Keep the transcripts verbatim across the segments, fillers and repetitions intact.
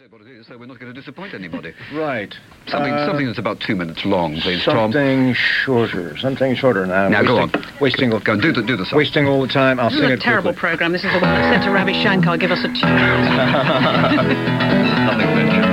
said what it is, so we're not going to disappoint anybody. Right. Something Uh, something that's about two minutes long, please, Tom. Something shorter. Something shorter now. Now, go wasting, on. Wasting Go, all, go on, do the, do the song. Wasting all the time. I'll This sing is a it terrible quickly. programme. This is the one I said to Ravi Shankar, give us a tune. Nothing venture.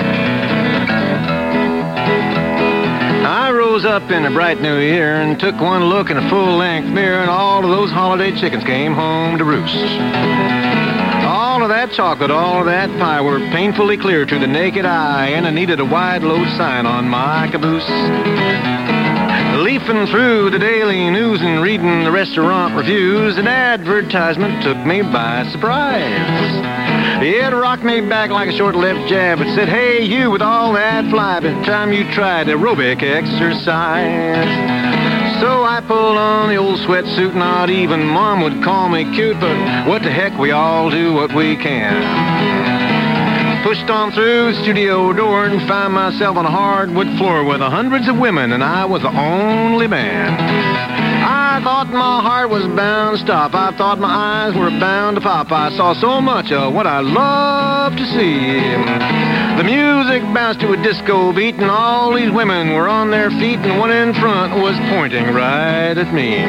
I rose up in a bright new year and took one look in a full-length mirror, and all of those holiday chickens came home to roost. All of that chocolate, all of that pie were painfully clear to the naked eye, and I needed a wide load sign on my caboose. Leafing through the daily news and reading the restaurant reviews, an advertisement took me by surprise. It rocked me back like a short-lived jab. It said, hey, you with all that fly, by the time you tried aerobic exercise. So I pulled on the old sweatsuit, not even Mom would call me cute, but what the heck, we all do what we can. Pushed on through the studio door and found myself on a hardwood floor with hundreds of women, and I was the only man. I thought my heart was bound to stop. I thought my eyes were bound to pop. I saw so much of what I love to see. The music bounced to a disco beat, and all these women were on their feet, and one in front was pointing right at me.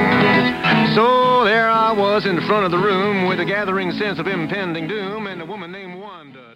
So there I was in front of the room with a gathering sense of impending doom, and a woman named Wanda.